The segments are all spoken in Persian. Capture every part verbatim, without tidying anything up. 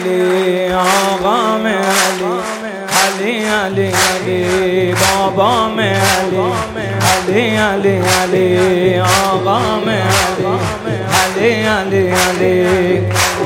علی آقام علی علی علی علی بابام علی علی علی علی آقام علی علی علی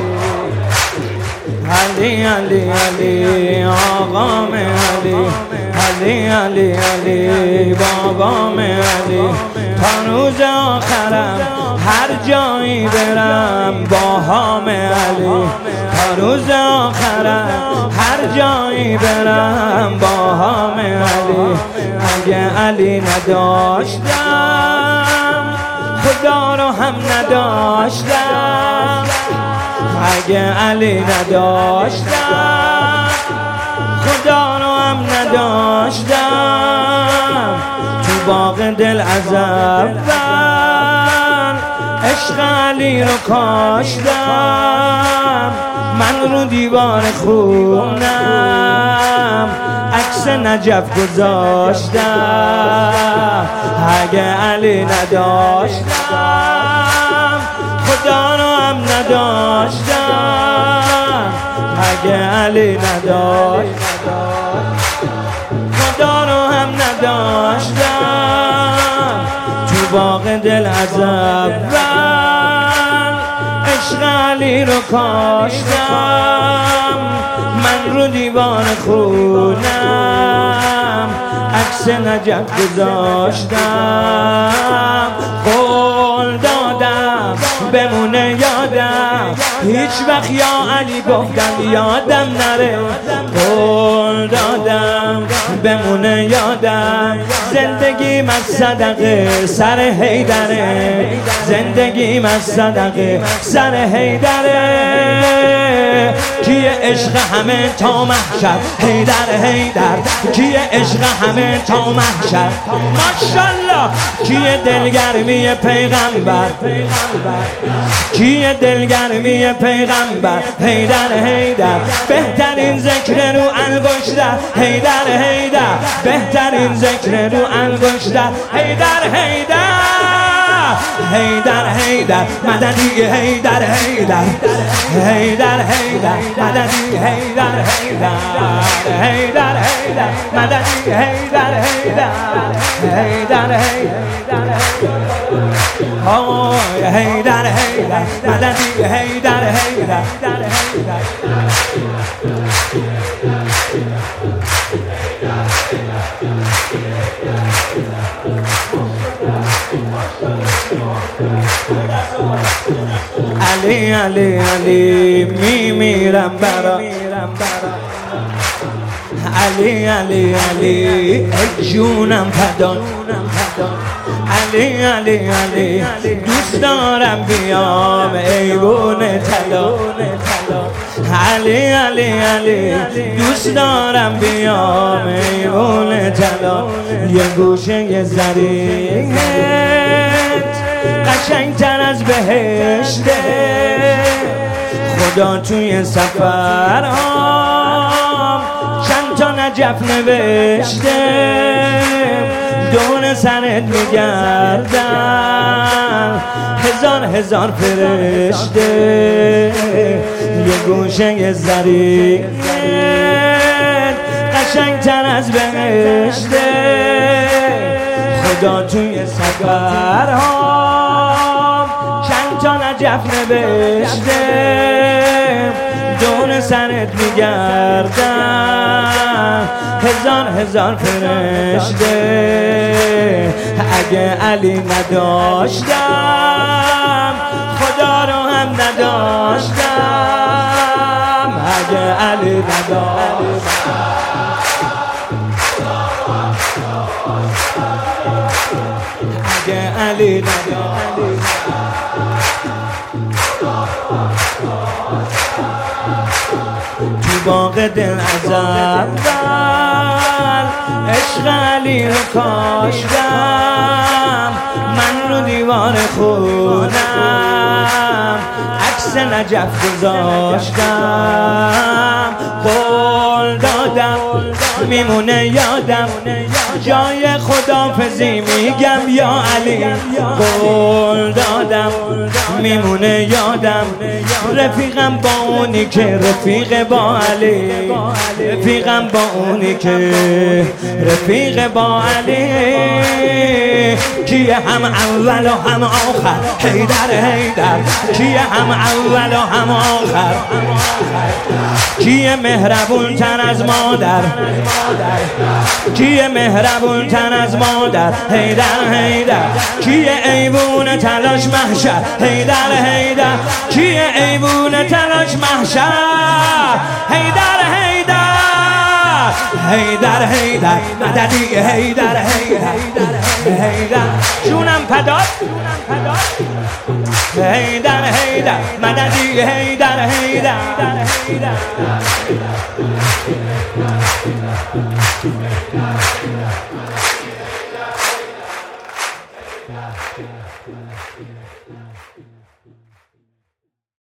علی علی علی آقام علی علی علی علی بابام علی تا روز آخرم هر جایی برم باهام علی تا روز آخرم هر جایی برم باهام علی اگه علی نداشتم خدا رو هم نداشتم اگه علی نداشتم خدا رو هم نداشتم تو باغ دل از اول عشق علی رو کاشتم من رو دیوار خونم عکس نجف گذاشتم اگه علی نداشتم خدا رو هم نداشتم اگه علی نداشتم خدا رو هم نداشتم تو باغ دل از اول عشق علی رو کاشتم من رو دیوان خونم عکس نجف گذاشتم قول دادم بمونه یادم هیچ وقت یا علی گفتم یادم نره قول دادم بمونه یادم زندگیم از صدقه سر حیدره زندگیم از صدقه سر حیدره کیه عشق همه تا محشر حیدر حیدر کیه عشق همه تا محشر ماشالله کیه دلگرمی پیغمبر کیه دلگرمی پیغمبر حیدر حیدر بهترین ذکر رو انگشتر حیدر حیدر بهترین ذکر رو انگشتر حیدر حیدر حیدر حیدر مددی حیدر حیدر حیدر حیدر مددی حیدر حیدر حیدر حیدر مددی حیدر حیدر حیدر حیدر آه حیدر حیدر مددی حیدر حیدر علی علی علی میمیرم برا علی علی علی جونم فدا علی علی علی دوست دارم بیام ایوون طلا علی علی علی دوست دارم بیام ایوون طلا یه گوشه زریحت قشنگتر از بهشته خدا توی سفرهام چند تا نجف نوشته دور سرت میگردن هزار هزار فرشته یه گوشه زریحت قشنگتر از بهشته خدا توی سفرهام چند تا نجف نوشته دور سرت میگردن هزار هزار فرشته اگه علی نداشتم خدا رو هم نداشتم اگه علی نداشتم اگه علی نداشتم تو باغ دل از اول عشق علی رو کاشتم من رو دیوار خونم عکس نجف گذاشتم قول دادم میمونه یادم جای خدافزی میگم یا علی، قول دادم میمونه یادم، رفیقم با اونی که رفیق با علی، رفیقم با اونی که رفیق با علی، کیه هم اول و هم آخر، حیدر حیدر، کیه هم اول و هم آخر، کیه مهربون تر از مادر، کیه مهربون تر از مادر، حیدر حیدر، کیه ایوون تلاش محشر، حیدر حیدر، کیه ایوون تلاش محشر، حیدر حیدر، حیدر حیدر، مددی حیدر حیدر، حیدر جونم پداد، حیدر حیدر، مددی حیدر حیدر، حیدر.